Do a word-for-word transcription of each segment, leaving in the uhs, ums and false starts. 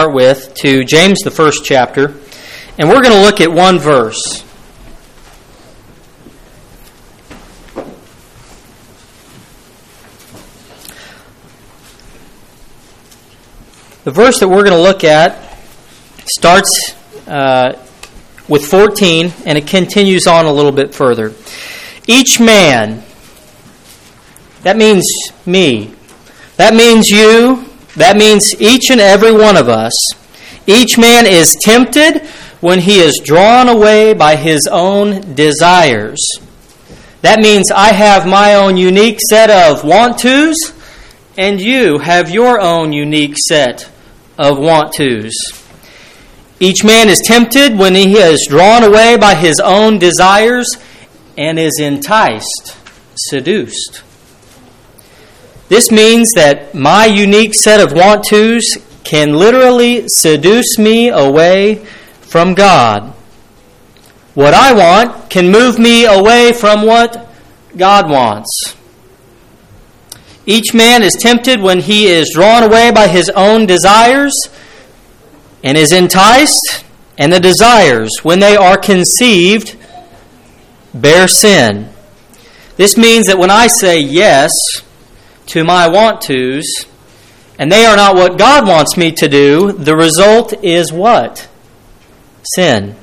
with to James, the first chapter, and we're going to look at one verse. The verse that we're going to look at starts uh, with fourteen, and it continues on a little bit further. Each man, that means me, that means you, that means each and every one of us. Each man is tempted when he is drawn away by his own desires. That means I have my own unique set of want-tos, and you have your own unique set of want-tos. Each man is tempted when he is drawn away by his own desires and is enticed, seduced. This means that my unique set of want-tos can literally seduce me away from God. What I want can move me away from what God wants. Each man is tempted when he is drawn away by his own desires and is enticed, and the desires, when they are conceived, bear sin. This means that when I say yes to my want-tos, and they are not what God wants me to do, the result is what? Sin.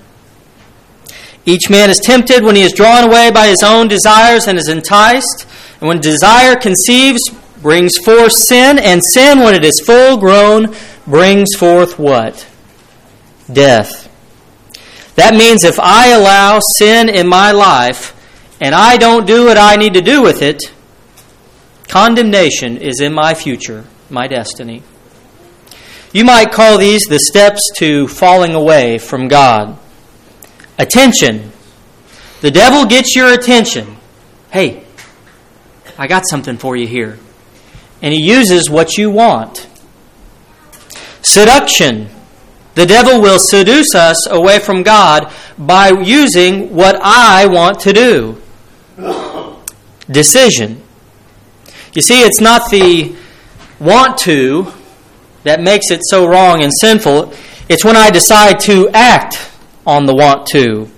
Each man is tempted when he is drawn away by his own desires and is enticed. And when desire conceives, brings forth sin. And sin, when it is full grown, brings forth what? Death. That means if I allow sin in my life, and I don't do what I need to do with it, condemnation is in my future, my destiny. You might call these the steps to falling away from God. Attention. The devil gets your attention. Hey, I got something for you here. And he uses what you want. Seduction. The devil will seduce us away from God by using what I want to do. Decision. You see, it's not the want to that makes it so wrong and sinful. It's when I decide to act on the want to.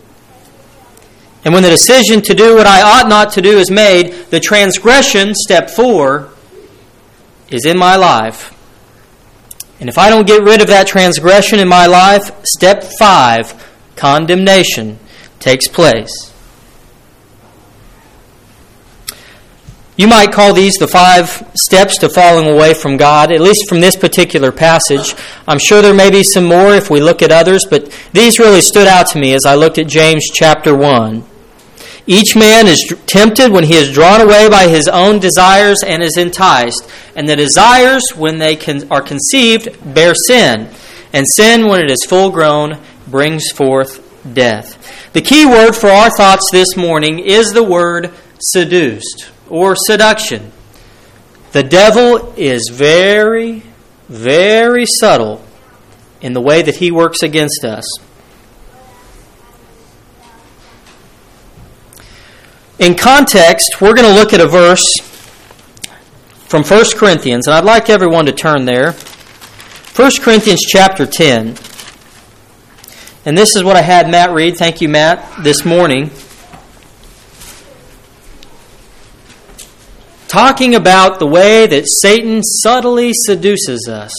And when the decision to do what I ought not to do is made, the transgression, step four, is in my life. And if I don't get rid of that transgression in my life, step five, condemnation, takes place. You might call these the five steps to falling away from God, at least from this particular passage. I'm sure there may be some more if we look at others, but these really stood out to me as I looked at James chapter one. Each man is tempted when he is drawn away by his own desires and is enticed. And the desires, when they can, are conceived, bear sin. And sin, when it is full grown, brings forth death. The key word for our thoughts this morning is the word seduced or seduction. The devil is very, very subtle in the way that he works against us. In context, we're going to look at a verse from First Corinthians, and I'd like everyone to turn there. First Corinthians chapter ten. And this is what I had Matt read, thank you Matt, this morning. Talking about the way that Satan subtly seduces us.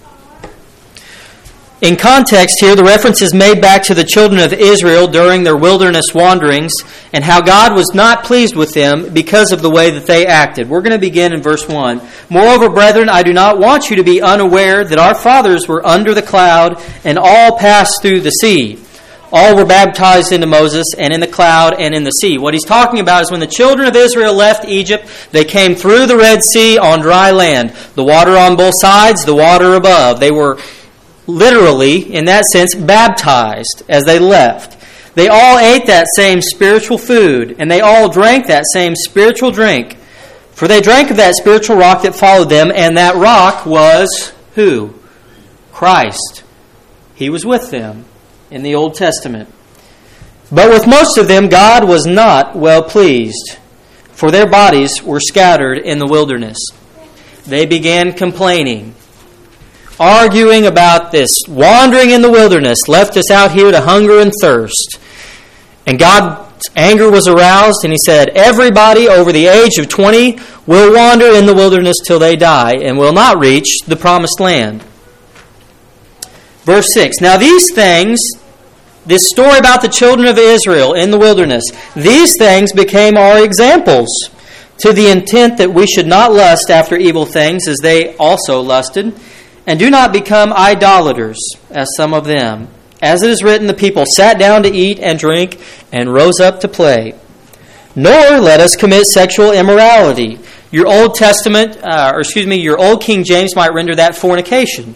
In context here, the reference is made back to the children of Israel during their wilderness wanderings and how God was not pleased with them because of the way that they acted. We're going to begin in verse one. Moreover, brethren, I do not want you to be unaware that our fathers were under the cloud and all passed through the sea. All were baptized into Moses and in the cloud and in the sea. What he's talking about is when the children of Israel left Egypt, they came through the Red Sea on dry land. The water on both sides, the water above. They were literally, in that sense, baptized as they left. They all ate that same spiritual food, and they all drank that same spiritual drink. For they drank of that spiritual rock that followed them, and that rock was who? Christ. He was with them in the Old Testament. But with most of them, God was not well pleased, for their bodies were scattered in the wilderness. They began complaining. arguing about this wandering in the wilderness, left us out here to hunger and thirst. And God's anger was aroused, and he said, everybody over the age of twenty will wander in the wilderness till they die and will not reach the promised land. Verse six, now these things, this story about the children of Israel in the wilderness, these things became our examples, to the intent that we should not lust after evil things as they also lusted, and do not become idolaters as some of them. As it is written, the people sat down to eat and drink and rose up to play. Nor let us commit sexual immorality. Your Old Testament, uh, or excuse me, your Old King James might render that fornication,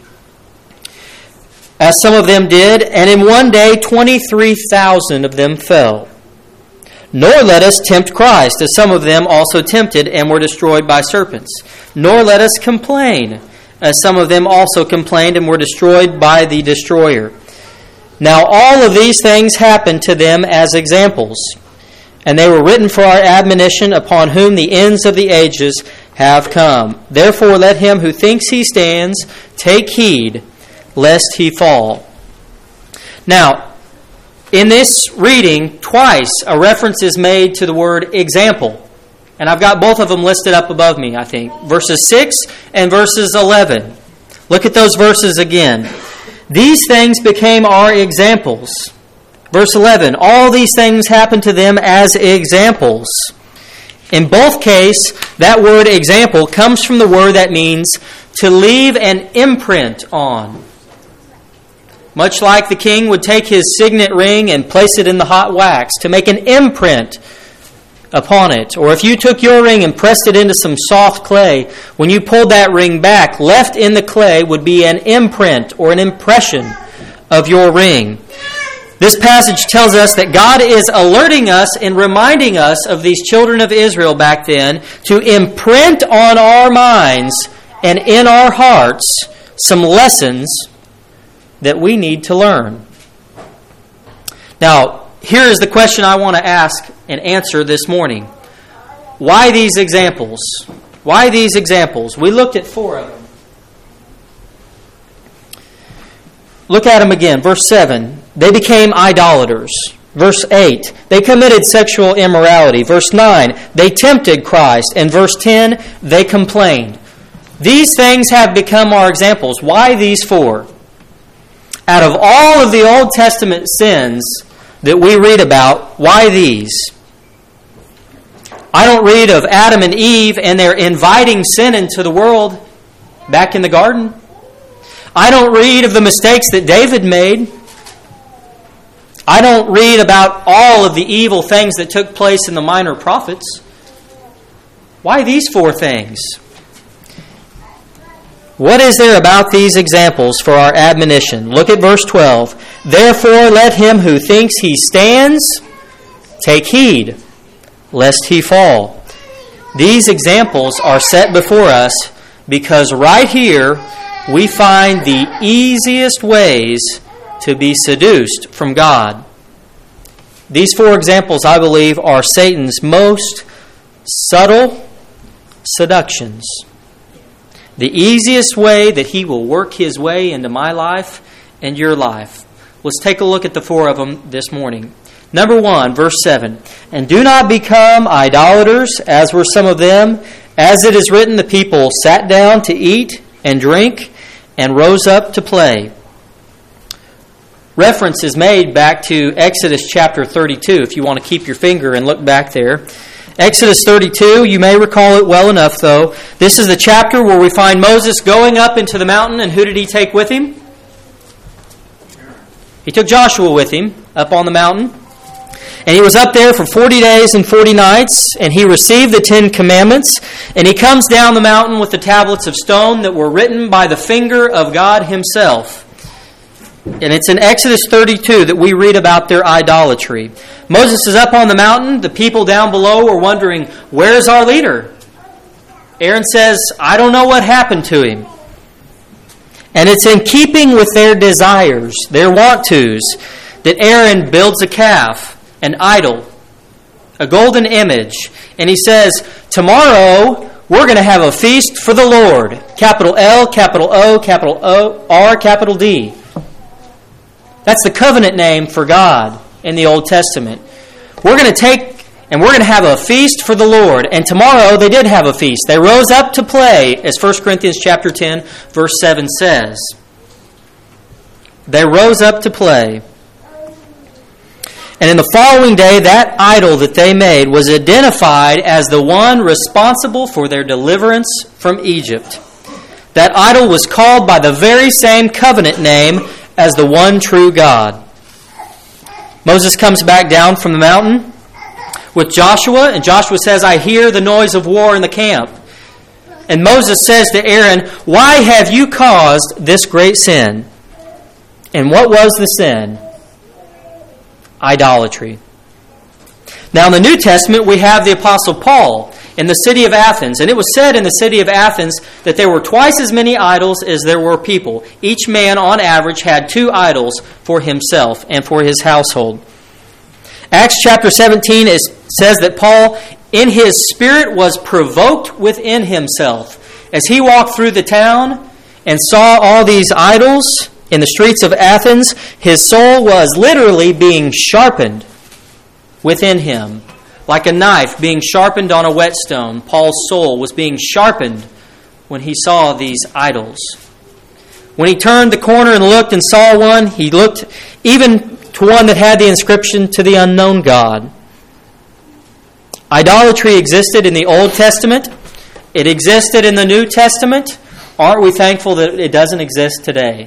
as some of them did, and in one day twenty-three thousand of them fell. Nor let us tempt Christ, as some of them also tempted and were destroyed by serpents. Nor let us complain, as some of them also complained and were destroyed by the destroyer. Now all of these things happened to them as examples, and they were written for our admonition, upon whom the ends of the ages have come. Therefore let him who thinks he stands take heed, lest he fall. Now, in this reading, twice a reference is made to the word example. And I've got both of them listed up above me, I think. Verses six and verses eleven. Look at those verses again. These things became our examples. Verse eleven, all these things happened to them as examples. In both cases, that word example comes from the word that means to leave an imprint on. Much like the king would take his signet ring and place it in the hot wax to make an imprint upon it. Or if you took your ring and pressed it into some soft clay, when you pulled that ring back, left in the clay would be an imprint or an impression of your ring. This passage tells us that God is alerting us and reminding us of these children of Israel back then to imprint on our minds and in our hearts some lessons that we need to learn. Now, here is the question I want to ask and answer this morning. Why these examples? Why these examples? We looked at four of them. Look at them again. Verse seven, they became idolaters. Verse eight, they committed sexual immorality. Verse nine, they tempted Christ. And verse ten, they complained. These things have become our examples. Why these four? Out of all of the Old Testament sins that we read about, why these? I don't read of Adam and Eve and their inviting sin into the world back in the garden. I don't read of the mistakes that David made. I don't read about all of the evil things that took place in the minor prophets. Why these four things? What is there about these examples for our admonition? Look at verse twelve. Therefore let him who thinks he stands take heed, lest he fall. These examples are set before us because right here we find the easiest ways to be seduced from God. These four examples, I believe, are Satan's most subtle seductions. The easiest way that he will work his way into my life and your life. Let's take a look at the four of them this morning. Number one, verse seven. And do not become idolaters, as were some of them. As it is written, the people sat down to eat and drink and rose up to play. Reference is made back to Exodus chapter thirty-two, if you want to keep your finger and look back there. Exodus thirty-two, you may recall it well enough, though. This is the chapter where we find Moses going up into the mountain, and who did he take with him? He took Joshua with him up on the mountain. And he was up there for forty days and forty nights, and he received the Ten Commandments, and he comes down the mountain with the tablets of stone that were written by the finger of God himself. And it's in Exodus thirty-two that we read about their idolatry. Moses is up on the mountain. The people down below are wondering, where's our leader? Aaron says, I don't know what happened to him. And it's in keeping with their desires, their want-tos, that Aaron builds a calf, an idol, a golden image. And he says, tomorrow we're going to have a feast for the Lord. capital L, capital O, capital O, R, capital D. That's the covenant name for God in the Old Testament. We're going to take and we're going to have a feast for the Lord. And tomorrow they did have a feast. They rose up to play, as First Corinthians chapter ten, verse seven says. They rose up to play. And in the following day, that idol that they made was identified as the one responsible for their deliverance from Egypt. That idol was called by the very same covenant name as the one true God. Moses comes back down from the mountain with Joshua, and Joshua says, I hear the noise of war in the camp. And Moses says to Aaron, why have you caused this great sin? And what was the sin? Idolatry. Now in the New Testament we have the Apostle Paul in the city of Athens. And it was said in the city of Athens that there were twice as many idols as there were people. Each man on average had two idols for himself and for his household. Acts chapter seventeen is, says that Paul in his spirit was provoked within himself. As he walked through the town and saw all these idols in the streets of Athens, his soul was literally being sharpened within him. Like a knife being sharpened on a whetstone, Paul's soul was being sharpened when he saw these idols. When he turned the corner and looked and saw one, he looked even to one that had the inscription, to the unknown God. Idolatry existed in the Old Testament. It existed in the New Testament. Aren't we thankful that it doesn't exist today?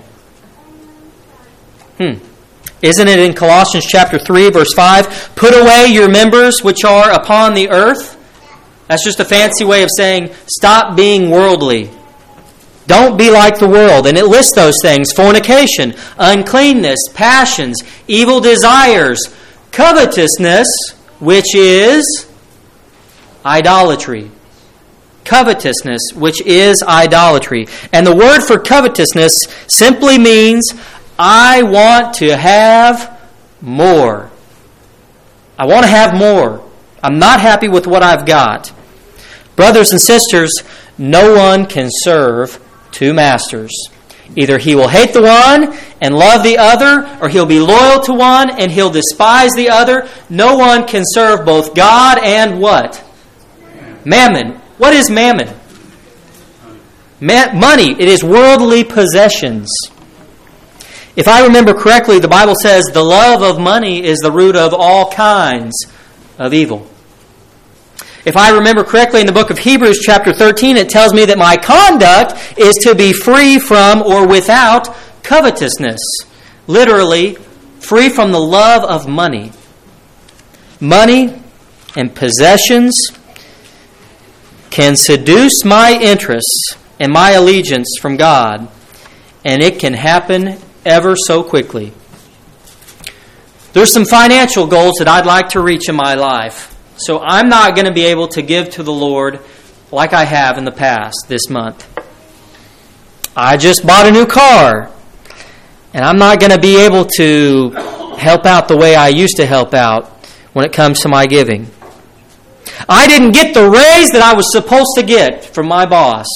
Hmm. Isn't it in Colossians chapter three, verse five? Put away your members which are upon the earth. That's just a fancy way of saying stop being worldly. Don't be like the world. And it lists those things: fornication, uncleanness, passions, evil desires, covetousness, which is idolatry. Covetousness, which is idolatry. And the word for covetousness simply means I want to have more. I want to have more. I'm not happy with what I've got. Brothers and sisters, no one can serve two masters. Either he will hate the one and love the other, or he'll be loyal to one and he'll despise the other. No one can serve both God and what? Mammon. What is mammon? Ma- money. It is worldly possessions. If I remember correctly, the Bible says the love of money is the root of all kinds of evil. If I remember correctly, in the book of Hebrews chapter thirteen, it tells me that my conduct is to be free from or without covetousness. Literally, free from the love of money. Money and possessions can seduce my interests and my allegiance from God, and it can happen ever so quickly. There's some financial goals that I'd like to reach in my life. So I'm not going to be able to give to the Lord like I have in the past this month. I just bought a new car, and I'm not going to be able to help out the way I used to help out when it comes to my giving. I didn't get the raise that I was supposed to get from my boss.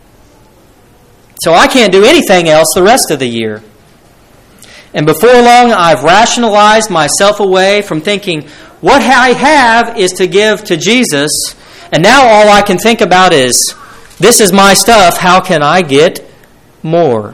So I can't do anything else the rest of the year. And before long, I've rationalized myself away from thinking what I have is to give to Jesus. And now all I can think about is, this is my stuff, how can I get more?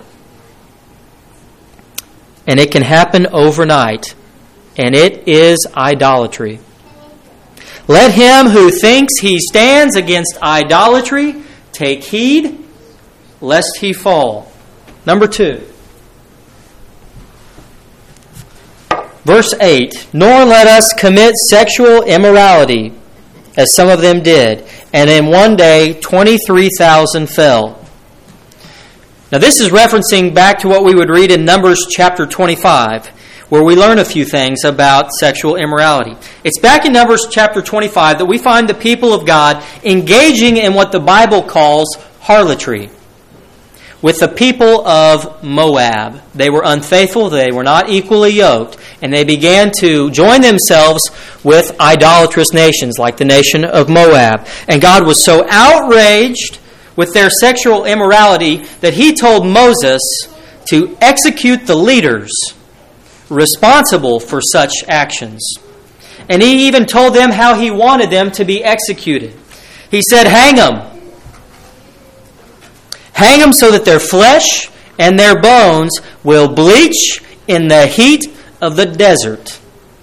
And it can happen overnight. And it is idolatry. Let him who thinks he stands against idolatry take heed, lest he fall. Number two. Verse eight, nor let us commit sexual immorality, as some of them did, and in one day twenty-three thousand fell. Now this is referencing back to what we would read in Numbers chapter twenty-five, where we learn a few things about sexual immorality. It's back in Numbers chapter twenty-five that we find the people of God engaging in what the Bible calls harlotry with the people of Moab. They were unfaithful, they were not equally yoked, and they began to join themselves with idolatrous nations like the nation of Moab. And God was so outraged with their sexual immorality that he told Moses to execute the leaders responsible for such actions. And he even told them how he wanted them to be executed. He said, hang them. Hang them so that their flesh and their bones will bleach in the heat of the desert.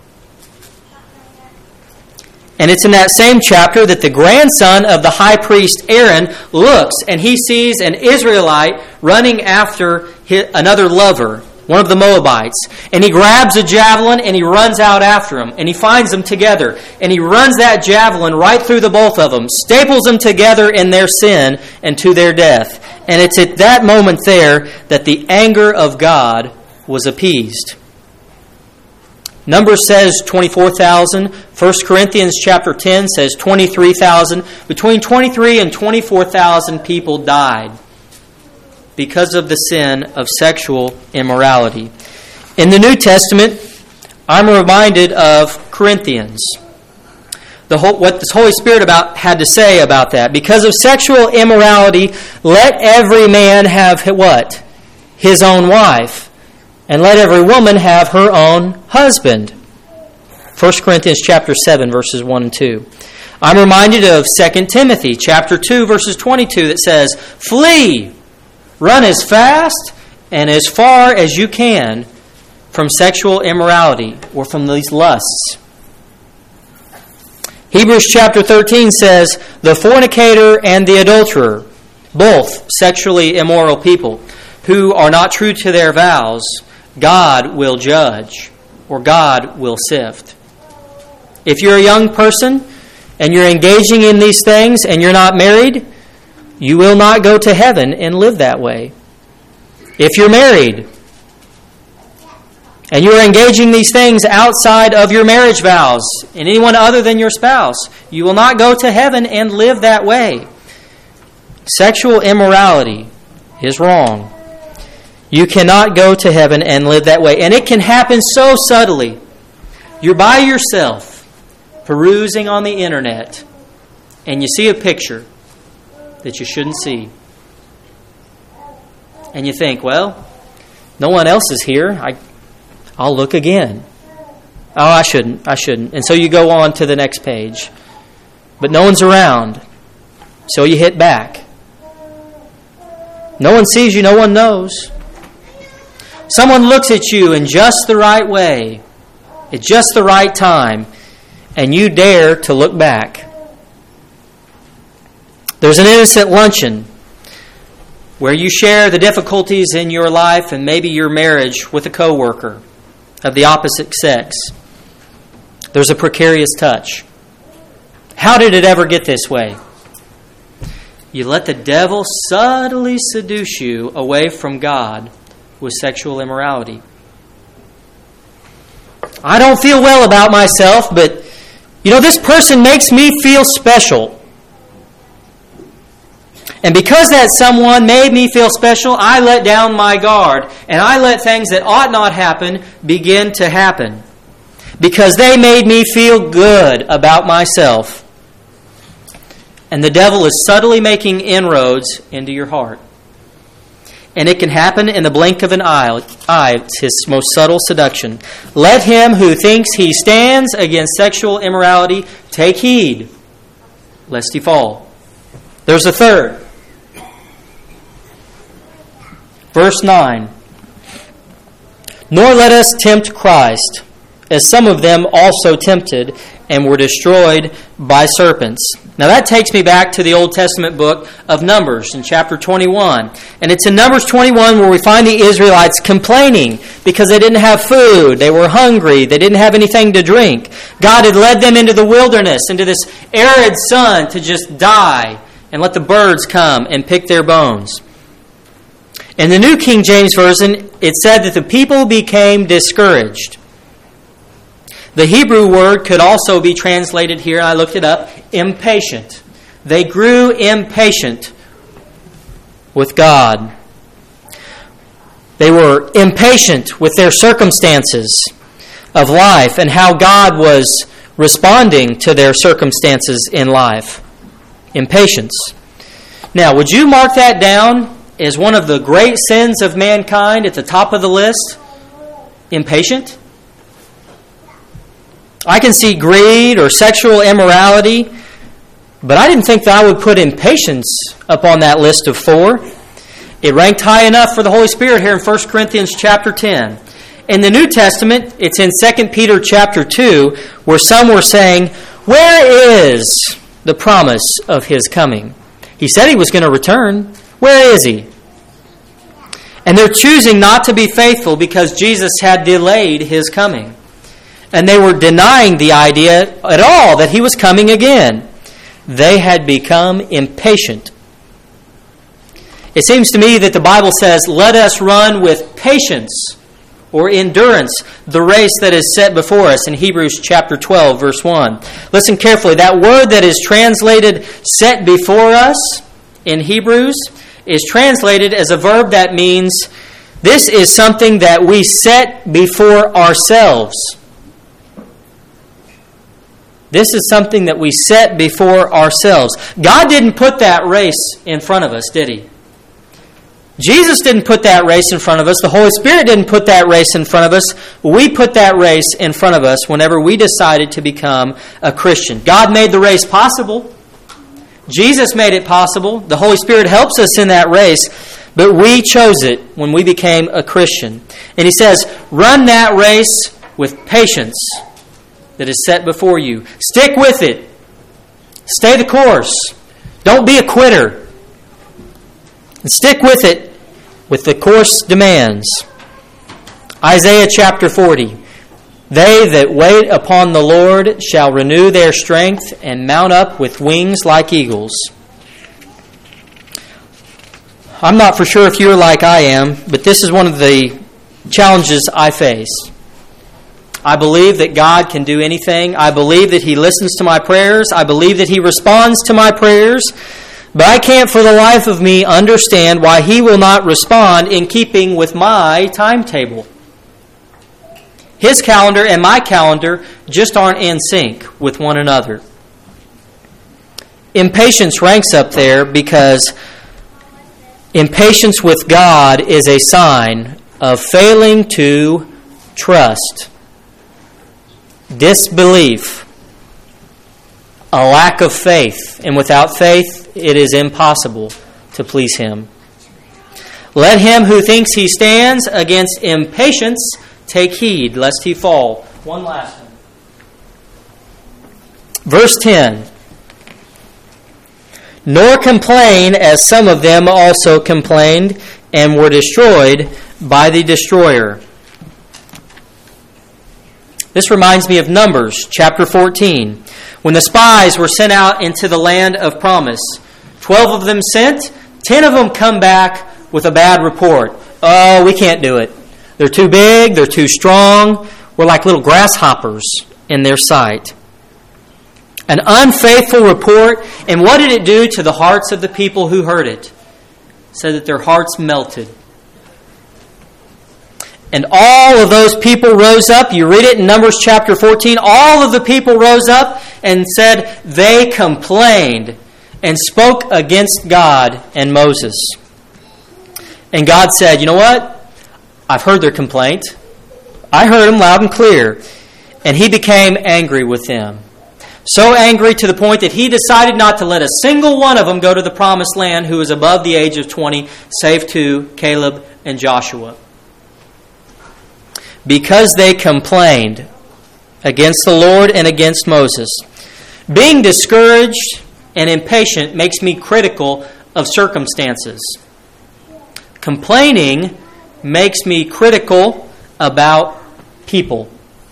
And it's in that same chapter that the grandson of the high priest Aaron looks and he sees an Israelite running after his, another lover, one of the Moabites. And he grabs a javelin and he runs out after him. And he finds them together. And he runs that javelin right through the both of them, staples them together in their sin and to their death. And it's at that moment there that the anger of God was appeased. Numbers says twenty-four thousand. First Corinthians chapter ten says twenty-three thousand. Between twenty-three and twenty-four thousand people died because of the sin of sexual immorality. In the New Testament, I'm reminded of Corinthians. The whole, what the Holy Spirit about had to say about that. Because of sexual immorality, let every man have what? His own wife. And let every woman have her own husband. First Corinthians chapter seven, verses one and two. I'm reminded of Second Timothy chapter two, verses twenty-two that says, flee, run as fast and as far as you can from sexual immorality or from these lusts. Hebrews chapter thirteen says, the fornicator and the adulterer, both sexually immoral people, who are not true to their vows, God will judge, or God will sift. If you're a young person and you're engaging in these things and you're not married, you will not go to heaven and live that way. If you're married and you're engaging these things outside of your marriage vows and anyone other than your spouse, you will not go to heaven and live that way. Sexual immorality is wrong. You cannot go to heaven and live that way. And it can happen so subtly. You're by yourself, perusing on the internet, and you see a picture that you shouldn't see. And you think, well, no one else is here. I, I'll look again. Oh, I shouldn't. I shouldn't. And so you go on to the next page. But no one's around. So you hit back. No one sees you. No one knows. Someone looks at you in just the right way, at just the right time, and you dare to look back. There's an innocent luncheon where you share the difficulties in your life and maybe your marriage with a coworker of the opposite sex. There's a precarious touch. How did it ever get this way? You let the devil subtly seduce you away from God with sexual immorality. I don't feel well about myself, but you know, this person makes me feel special. And because that someone made me feel special, I let down my guard and I let things that ought not happen begin to happen. Because they made me feel good about myself. And the devil is subtly making inroads into your heart. And it can happen in the blink of an eye. It's his most subtle seduction. Let him who thinks he stands against sexual immorality take heed, lest he fall. There's a third. Verse nine. Nor let us tempt Christ, as some of them also tempted and were destroyed by serpents. Now that takes me back to the Old Testament book of Numbers in chapter twenty-one. And it's in Numbers twenty-one where we find the Israelites complaining because they didn't have food, they were hungry, they didn't have anything to drink. God had led them into the wilderness, into this arid sun to just die and let the birds come and pick their bones. In the New King James Version, it said that the people became discouraged. The Hebrew word could also be translated here, I looked it up, impatient. They grew impatient with God. They were impatient with their circumstances of life and how God was responding to their circumstances in life. Impatience. Now, would you mark that down as one of the great sins of mankind at the top of the list? Impatient? I can see greed or sexual immorality, but I didn't think that I would put impatience up on that list of four. It ranked high enough for the Holy Spirit here in First Corinthians chapter ten. In the New Testament, it's in Second Peter chapter two, where some were saying, where is the promise of His coming? He said He was going to return. Where is He? And they're choosing not to be faithful because Jesus had delayed His coming. And they were denying the idea at all that He was coming again. They had become impatient. It seems to me that the Bible says, let us run with patience or endurance the race that is set before us in Hebrews chapter twelve, verse one. Listen carefully. That word that is translated set before us in Hebrews is translated as a verb that means this is something that we set before ourselves. This is something that we set before ourselves. God didn't put that race in front of us, did He? Jesus didn't put that race in front of us. The Holy Spirit didn't put that race in front of us. We put that race in front of us whenever we decided to become a Christian. God made the race possible. Jesus made it possible. The Holy Spirit helps us in that race, but we chose it when we became a Christian. And He says, run that race with patience that is set before you. Stick with it. Stay the course. Don't be a quitter. And stick with it with the course demands. Isaiah chapter forty. They that wait upon the Lord shall renew their strength and mount up with wings like eagles. I'm not for sure if you're like I am, but this is one of the challenges I face. I believe that God can do anything. I believe that He listens to my prayers. I believe that He responds to my prayers. But I can't for the life of me understand why He will not respond in keeping with my timetable. His calendar and my calendar just aren't in sync with one another. Impatience ranks up there because impatience with God is a sign of failing to trust, disbelief, a lack of faith. And without faith, it is impossible to please Him. Let him who thinks he stands against impatience take heed, lest he fall. One last one. Verse ten. Nor complain as some of them also complained and were destroyed by the destroyer. This reminds me of Numbers chapter fourteen. When the spies were sent out into the land of promise, twelve of them sent, ten of them come back with a bad report. Oh, we can't do it. They're too big, they're too strong. We're like little grasshoppers in their sight. An unfaithful report, and what did it do to the hearts of the people who heard it? It said that their hearts melted. And all of those people rose up. You read it in Numbers chapter fourteen. All of the people rose up and said they complained and spoke against God and Moses. And God said, you know what? I've heard their complaint. I heard them loud and clear. And He became angry with them. So angry to the point that He decided not to let a single one of them go to the promised land who was above the age of twenty, save two, Caleb and Joshua. Because they complained against the Lord and against Moses. Being discouraged and impatient makes me critical of circumstances. Complaining makes me critical about people.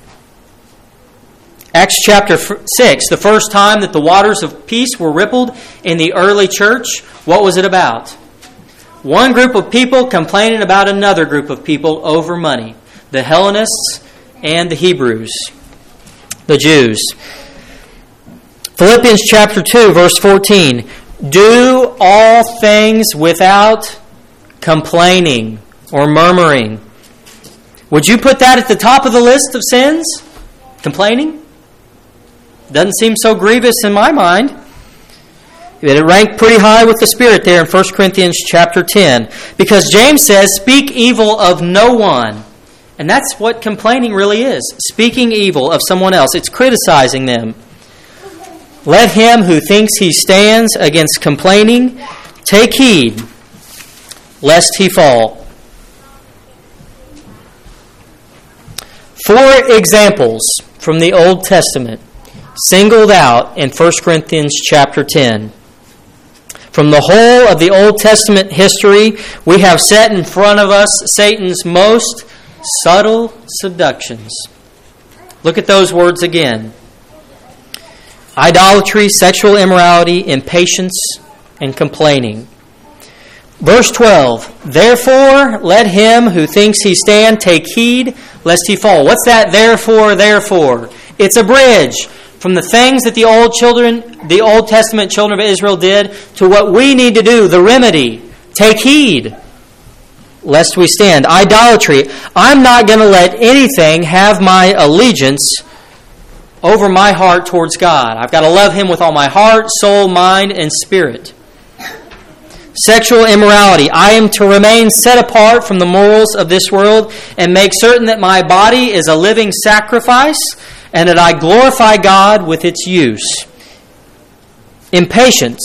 Acts chapter six, the first time that the waters of peace were rippled in the early church, what was it about? One group of people complaining about another group of people over money. The Hellenists and the Hebrews, the Jews. Philippians chapter two, verse fourteen. Do all things without complaining or murmuring. Would you put that at the top of the list of sins? Complaining? Doesn't seem so grievous in my mind. It ranked pretty high with the Spirit there in First Corinthians chapter ten. Because James says, speak evil of no one. And that's what complaining really is. Speaking evil of someone else. It's criticizing them. Let him who thinks he stands against complaining take heed, lest he fall. Four examples from the Old Testament singled out in First Corinthians chapter ten. From the whole of the Old Testament history, we have set in front of us Satan's most subtle seductions. Look at those words again. Idolatry, sexual immorality, impatience, and complaining. Verse twelve, therefore let him who thinks he stand take heed lest he fall. What's that therefore, therefore? It's a bridge from the things that the old children, the Old Testament children of Israel did to what we need to do, the remedy. Take heed lest we stand. Idolatry. I'm not going to let anything have my allegiance over my heart towards God. I've got to love Him with all my heart, soul, mind, and spirit. Sexual immorality. I am to remain set apart from the morals of this world and make certain that my body is a living sacrifice and that I glorify God with its use. Impatience.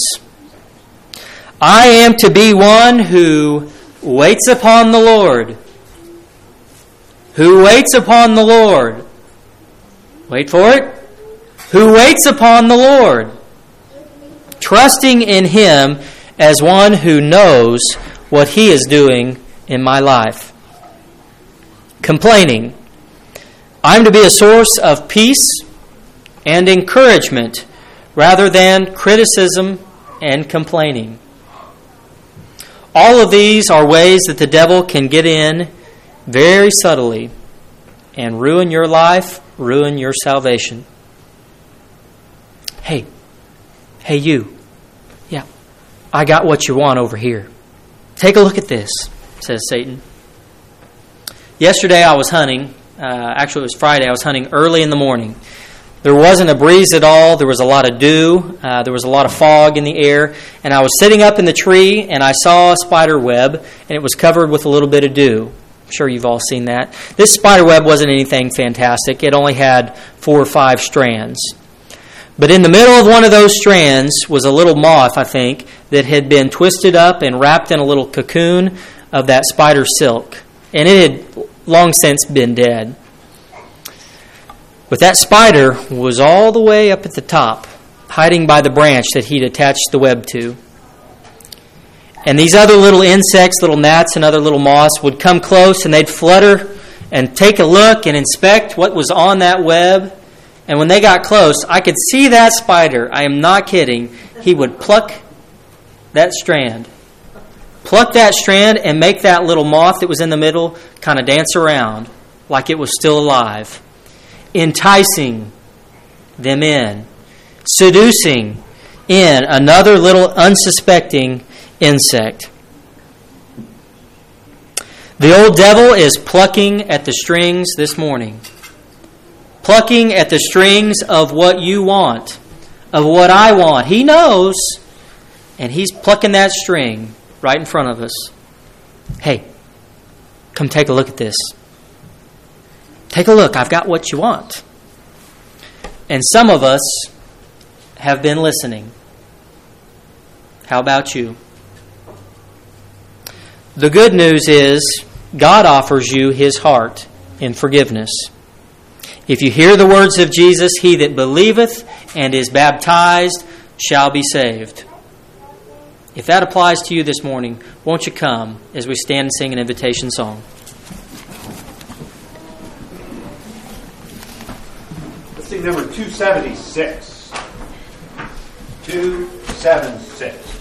I am to be one who waits upon the Lord. Who waits upon the Lord. Wait for it. Who waits upon the Lord. Trusting in Him as one who knows what He is doing in my life. Complaining. I'm to be a source of peace and encouragement rather than criticism and complaining. All of these are ways that the devil can get in very subtly and ruin your life, ruin your salvation. Hey, hey you. Yeah, I got what you want over here. Take a look at this, says Satan. Yesterday I was hunting. Uh, actually, it was Friday. I was hunting early in the morning. There wasn't a breeze at all. There was a lot of dew. Uh, there was a lot of fog in the air. And I was sitting up in the tree, and I saw a spider web, and it was covered with a little bit of dew. I'm sure you've all seen that. This spider web wasn't anything fantastic. It only had four or five strands. But in the middle of one of those strands was a little moth, I think, that had been twisted up and wrapped in a little cocoon of that spider silk. And it had long since been dead. But that spider was all the way up at the top, hiding by the branch that he'd attached the web to. And these other little insects, little gnats and other little moths would come close and they'd flutter and take a look and inspect what was on that web. And when they got close, I could see that spider. I am not kidding. He would pluck that strand. Pluck that strand and make that little moth that was in the middle kind of dance around like it was still alive. Enticing them in. Seducing in another little unsuspecting insect. The old devil is plucking at the strings this morning. Plucking at the strings of what you want, of what I want. He knows, and he's plucking that string right in front of us. Hey, come take a look at this. Take a look. I've got what you want. And some of us have been listening. How about you? The good news is God offers you His heart in forgiveness. If you hear the words of Jesus, he that believeth and is baptized shall be saved. If that applies to you this morning, won't you come as we stand and sing an invitation song? Let's sing number two seventy-six. two seventy-six.